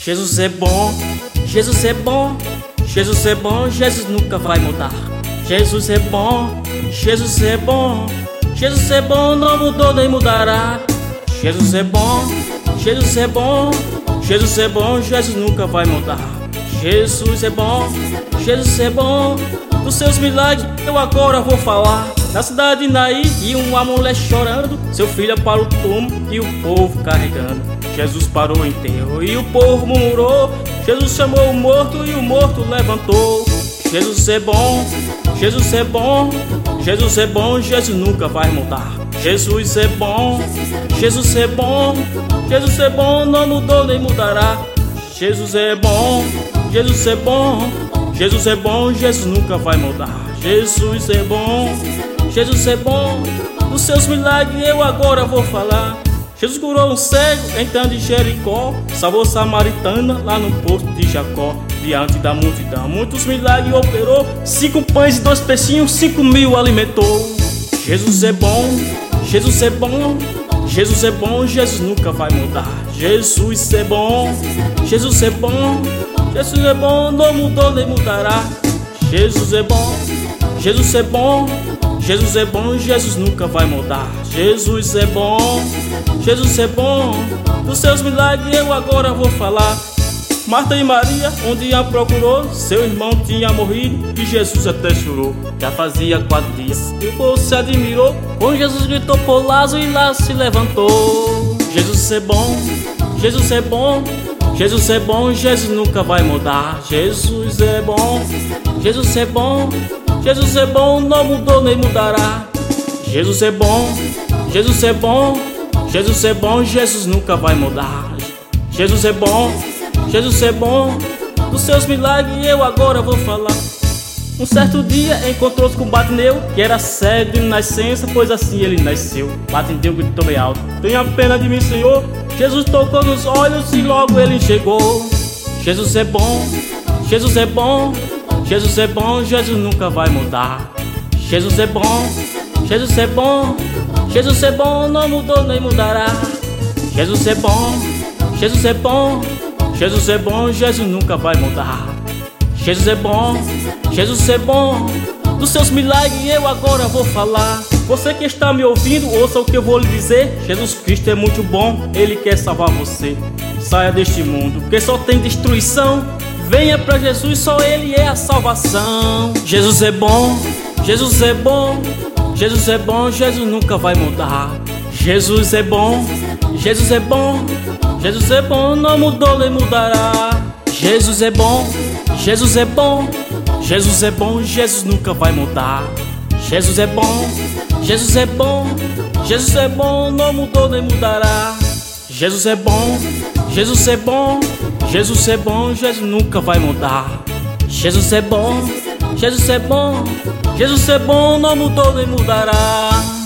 Jesus é bom, Jesus é bom, Jesus é bom, Jesus nunca vai mudar. Jesus é bom, Jesus é bom, Jesus é bom, não mudou nem mudará. Jesus é bom, Jesus é bom, Jesus é bom, Jesus nunca vai mudar. Jesus é bom, Jesus é bom, dos seus milagres eu agora vou falar. Na cidade de Naí e uma mulher chorando, seu filho para o túmulo e o povo carregando. Jesus parou o enterro e o povo murmurou. Jesus chamou o morto e o morto levantou. Jesus é bom, Jesus é bom, Jesus é bom, Jesus nunca vai mudar. Jesus é bom, Jesus é bom, Jesus é bom, não mudou nem mudará. Jesus é bom, Jesus é bom, Jesus é bom, Jesus nunca vai mudar. Jesus é bom, Jesus é bom, dos seus milagres eu agora vou falar. Jesus curou um cego entrando em Jericó, salvou samaritana lá no poço de Jacó. Diante da multidão muitos milagres operou, 5 pães e 2 peixinhos, 5.000 alimentou. Jesus é bom, Jesus é bom, Jesus é bom, Jesus nunca vai mudar. Jesus é bom, Jesus é bom, Jesus é bom, não mudou nem mudará. Jesus é bom, Jesus é bom, Jesus é bom, Jesus nunca vai mudar. Jesus é bom, Jesus é bom, dos seus milagres eu agora vou falar. Marta e Maria um dia procurou, seu irmão tinha morrido e Jesus até chorou. Já fazia 4 dias e o povo se admirou, quando Jesus gritou por Lázaro e Lázaro se levantou. Jesus é bom, Jesus é bom, Jesus é bom, Jesus nunca vai mudar. Jesus é bom, Jesus é bom, Jesus é bom, não mudou nem mudará. Jesus é bom, Jesus é bom, Jesus é bom, Jesus nunca vai mudar. Jesus é bom, Jesus é bom, dos seus milagres eu agora vou falar. Um certo dia encontrou-se com Bartimeu, que era cego de nascença, pois assim ele nasceu. Bartimeu gritou bem alto: tenha pena de mim, Senhor. Jesus tocou nos olhos e logo ele enxergou. Jesus é bom, Jesus é bom, Jesus é bom, Jesus nunca vai mudar. Jesus é bom, Jesus é bom, Jesus é bom, não mudou nem mudará. Jesus é bom, Jesus é bom, Jesus é bom, Jesus nunca vai mudar. Jesus é bom, Jesus é bom, dos seus milagres eu agora vou falar. Você que está me ouvindo, ouça o que eu vou lhe dizer. Jesus Cristo é muito bom, Ele quer salvar você. Saia deste mundo, que só tem destruição. Venha pra Jesus, só Ele é a salvação. Jesus é bom, Jesus é bom, Jesus é bom, Jesus nunca vai mudar. Jesus é bom, Jesus é bom, Jesus é bom, não mudou nem mudará. Jesus é bom, Jesus é bom, Jesus é bom, Jesus nunca vai mudar. Jesus é bom, Jesus é bom, Jesus é bom, não mudou nem mudará. Jesus é bom, Jesus é bom, Jesus é bom, Jesus nunca vai mudar. Jesus é bom, Jesus é bom, Jesus é bom, não mudou nem mudará.